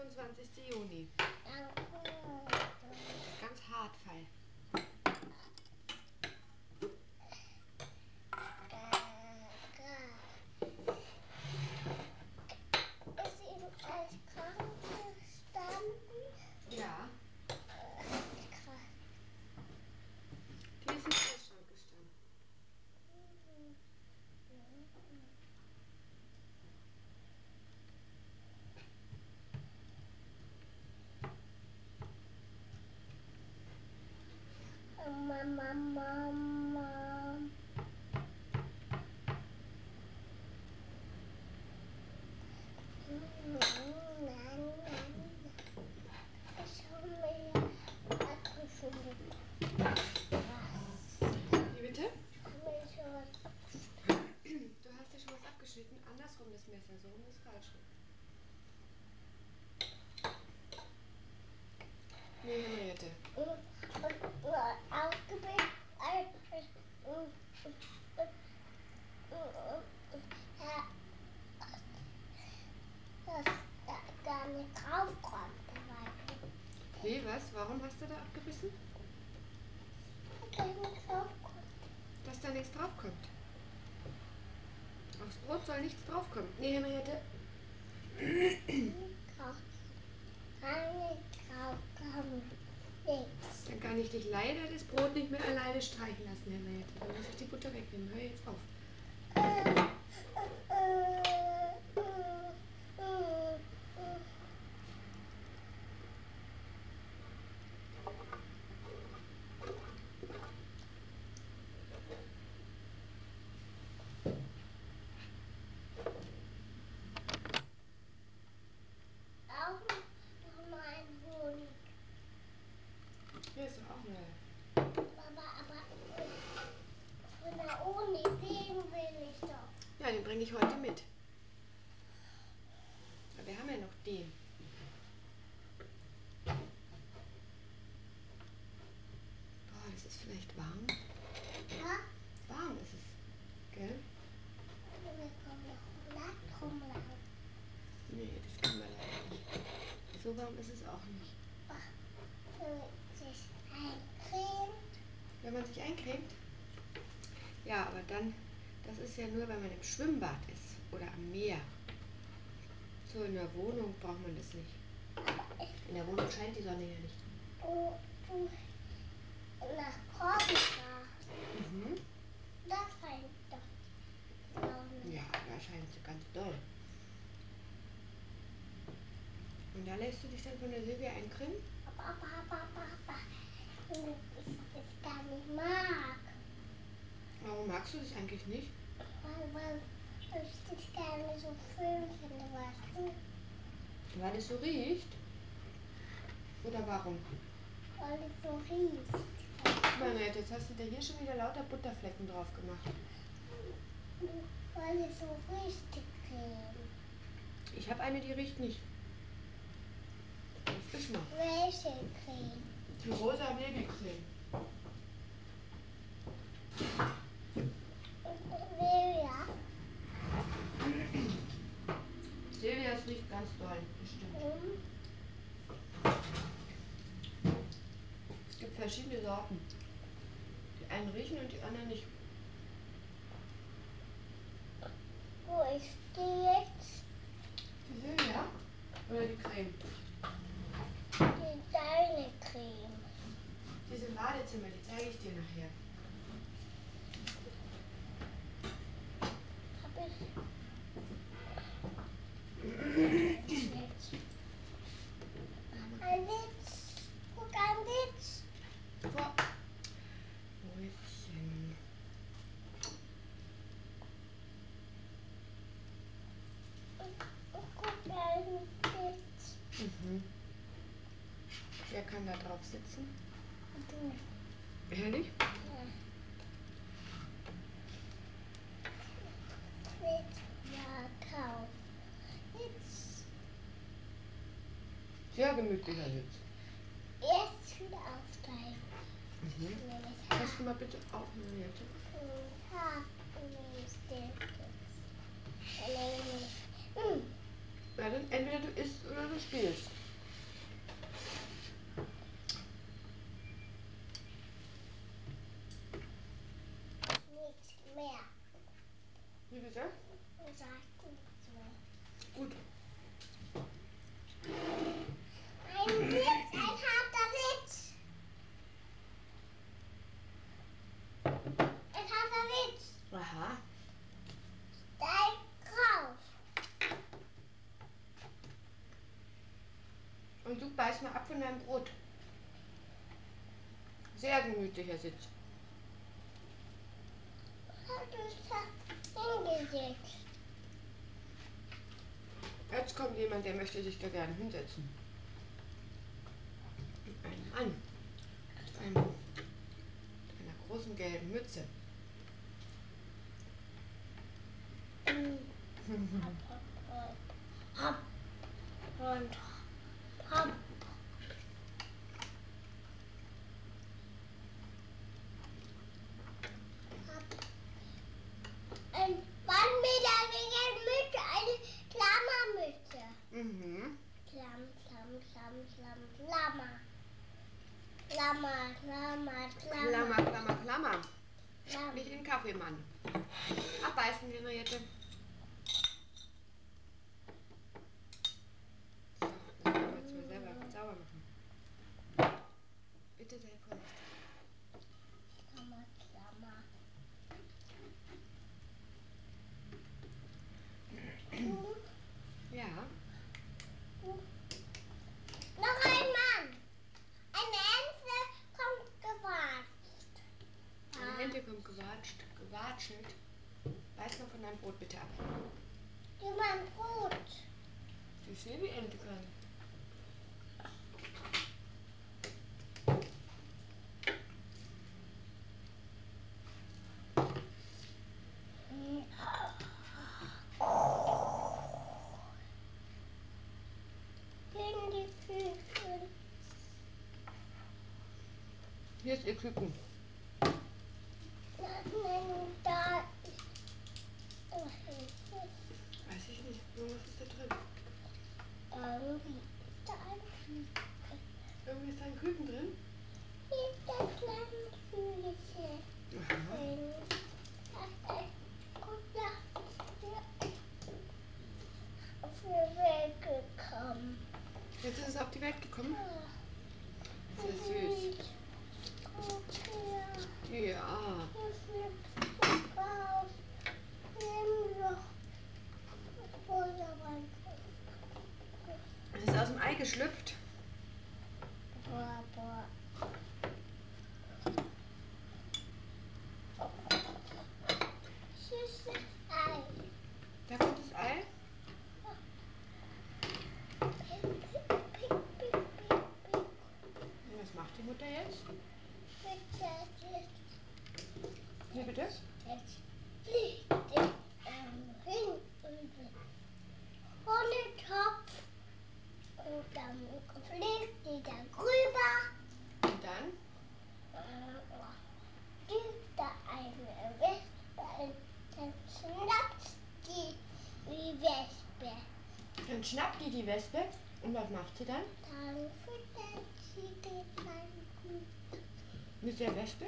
25. Juni. Ganz hart, fein. Ist ihm als krank gestanden? Ja, Krass. die ist im Eisschrank gestanden. Mama. Nein. Ich habe mir abgeschnitten. Wie bitte? Ich habe mir schon was abgeschnitten. Du hast dir schon was abgeschnitten. Andersrum das Messer, so rum ist falsch rum. Nee, Henriette. Ausgebildet. Dass da gar nicht draufkommt, weil Wie, was? Warum hast du da abgebissen? gar nicht draufkommt. Dass da nichts draufkommt. Aufs Brot soll nichts draufkommen. Nee, Henriette. Gar nicht draufkommt. Nichts. Dann kann ich dich leider das Brot nicht mehr alleine streichen lassen, Henriette. Dann muss ich die Butter wegnehmen. Hör jetzt auf. Auch noch mal ein Honig. Hier ist doch auch neu. Aber von der Uni, den will ich doch. Ja, den bringe ich heute mit. Aber wir haben ja noch den. Boah, das ist vielleicht warm. Ja? Warm ist es. Gell? Wir kommen noch Blatt rumlaufen. Nee, das kann man leider nicht. So warm ist es auch nicht. Sich eincremt. Wenn man sich eincremt? Ja, aber dann, das ist ja nur, wenn man im Schwimmbad ist oder am Meer. So in der Wohnung braucht man das nicht. In der Wohnung scheint die Sonne ja nicht. Wo du nach Korsika, Mhm. da scheint doch die Sonne. Ja, da scheint sie ganz doll. Und da lässt du dich dann von der Silvia eincremen? Aber, wenn ich das gar nicht mag. Warum magst du das eigentlich nicht? Weil ich das gar nicht so schön finde, weißt du? Weil es so riecht? Oder warum? Weil es so riecht. Meine, jetzt hast du dir hier schon wieder lauter Butterflecken drauf gemacht. Weil es so riecht, die Creme. Ich habe eine, die riecht nicht. Das ist mal. Welche Creme? Die rosa Babycreme. Silvia? Silvias riecht ganz doll, das stimmt. Es gibt verschiedene Sorten. Die einen riechen und die anderen nicht. Wo ist die jetzt? Die Silvia? Oder die Creme? Die deine Creme. Die ist im Badezimmer, die zeige ich dir nachher. Hab ich. Jetzt. Ein Witz. Guck, ein Witz. Vor. Mäuschen. Guck, ein Witz. Mhm. Wer kann da drauf sitzen? Du. Ehrlich? Ja. Witz. Ja, kauf. Witz. Sehr gemütlicher Sitz. Jetzt wieder aufsteigen. Mhm. Nehme ich Pass mal bitte auf, Henriette. Nehme ich den Witz. Dann nehme ich. Ja, dann entweder du isst oder du du spielst. Nichts mehr. Wie bitte? Ich sag nichts mehr. Gut. Ein Witz, ein harter Witz. Ein harter Witz. Aha. Dein Kraus. Und du beißt mal ab von deinem Brot. Sehr gemütlicher Sitz. Hat uns da hingesetzt. Jetzt kommt jemand, der möchte sich da gerne hinsetzen. Ein Mann mit einer großen gelben Mütze. Hopp und hopp. Ein Mann mit einer Mütze, eine Klammermütze. Mhm. Klammer. Klammer. Klammer. Nicht den Kaffeemann. Abbeißen, Henriette. So, das können wir jetzt mal selber sauber machen. Bitte sei vorsichtig. Klammer. Ja. Noch ein Mann. Eine Ente kommt gewatscht. Eine Ente kommt gewatschelt. Beiß mal von deinem Brot bitte ab. Die mein Brot. Ich sehe, wie Ente kann. In die Küche. Hier ist ihr Küken. Nein, da ist. Weiß ich nicht. Irgendwas ist da drin. Irgendwie ist da ein Küken. Irgendwie ist da ein Küken drin. Hier ist das kleine Kügelchen. Aha. Auf die Welt gekommen. Jetzt ist es auf die Welt gekommen. Sehr süß. Guck her. Ja. Hier fliegt raus. Nimm doch das Feuerwein. Es ist aus dem Ei geschlüpft. Boah. Süßes Ei. Da kommt das Ei. Pick. Und was macht die Mutter jetzt? Bitte, Wie bitte? jetzt fliegt der hin ohne Topf. Und dann fliegt die da rüber. Und dann? Gibt da eine Wespe, dann schnappt die Wespe. Dann schnappt die Wespe. Und was macht sie dann? Dann füttert sie den kleinen Küken. Mit der Wespe?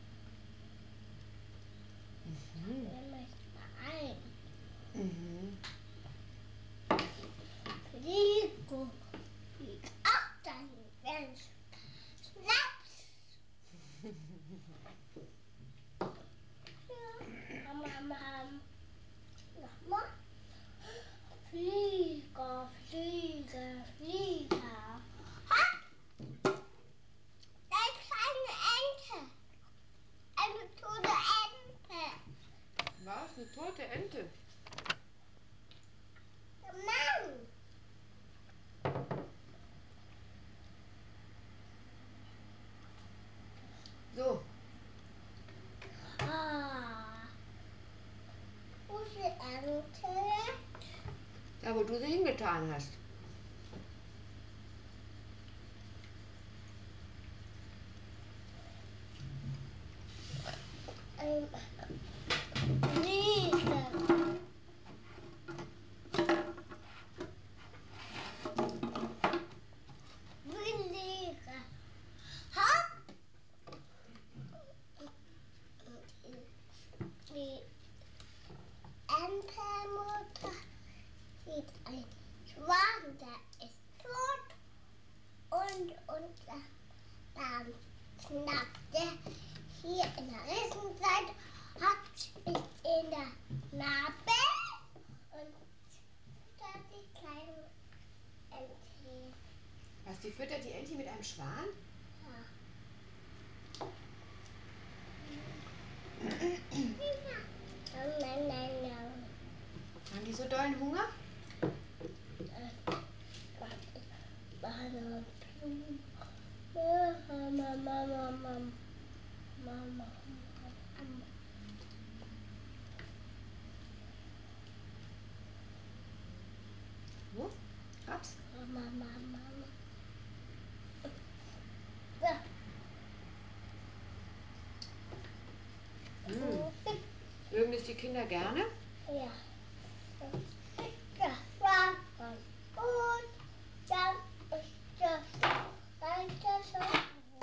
Wir möchten mal ein. Mhm. Flieg auf deinen Mensch. Schnaps. Ja. Nochmal. Flieger. Hopp! Da ist eine Ente. Eine tote Ente. Was? Eine tote Ente? Mann! So. Wo ist die Ente? Da, wo du sie hingetan hast. Fliege. Nackte. Hier in der rechten Seite hat ich in der Nabel und da die kleinen Ente. Was, die füttert die Enti mit einem Schwan? Ja. Nein, nein, nein. Haben die so dollen Hunger? Wo? Raps? Mögen das die Kinder gerne? Ja. Das war ganz gut. Dann ist das weiter so.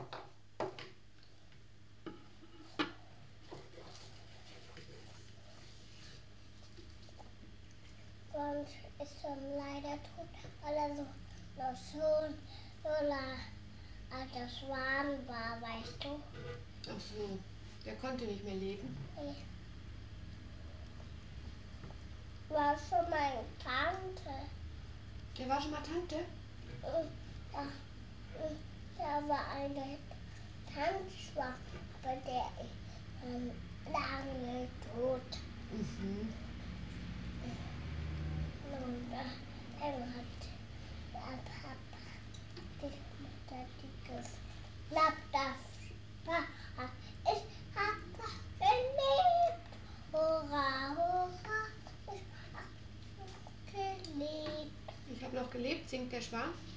Sonst ist er leider tot, weil er so noch so alter Schwan war, weißt du? Ach so, der konnte nicht mehr leben. Nee. War schon meine Tante. Der war schon mal Tante? Da war eine Tanzschwach, aber der ist schon lange tot. Mhm. Und dann hat der Papa die Mutter die geschnappt. Ich habe gelebt. Hurra, hurra. Ich habe gelebt. Ich habe noch gelebt, singt der Schwan.